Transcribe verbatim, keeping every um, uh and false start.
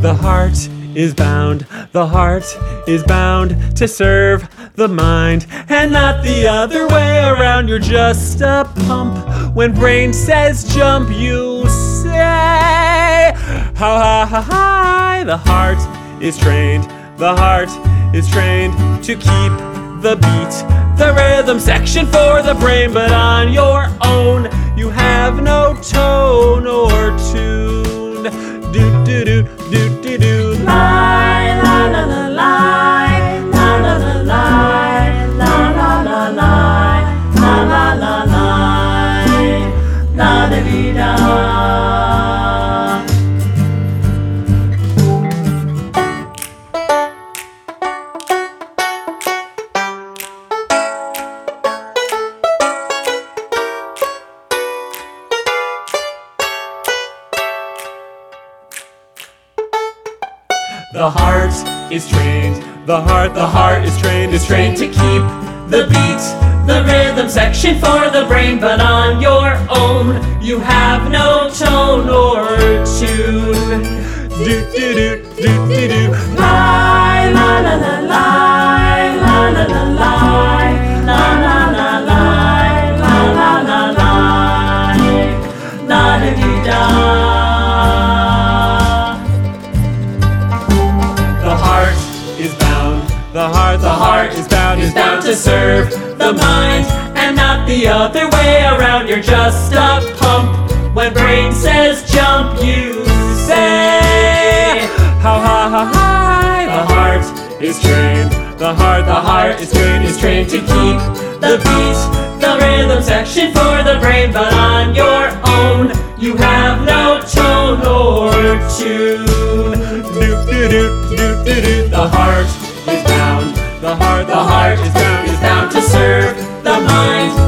The heart is bound, the heart is bound to serve the mind, and not the other way around. You're just a pump. When brain says jump, you say how high, how high. The heart is trained, the heart is trained to keep the beat, the rhythm section for the brain, but on your own you have no tone or tune. Do do do do do do. Lie, la la la lie, la la la lie, la la la lie, la la la lie, la da dee da. The heart is trained, the heart, the heart is trained, is trained to keep the beat, the rhythm section for the brain, but on your own you have no tone or tune. Do do do do do do. Lie, la la la lie, la la la lie, la la la lie, la la la lie, la da dee da. The heart, the heart is bound, is bound to serve the mind, and not the other way around. You're just a pump. When brain says jump, you say how high, how high. The heart is trained, the heart, the heart is trained, is trained to keep the beat, the rhythm section for the brain, but on your own you have no tone or tune. Do do do do do do. The heart is bound, the heart, the heart is bound, is bound to serve the mind,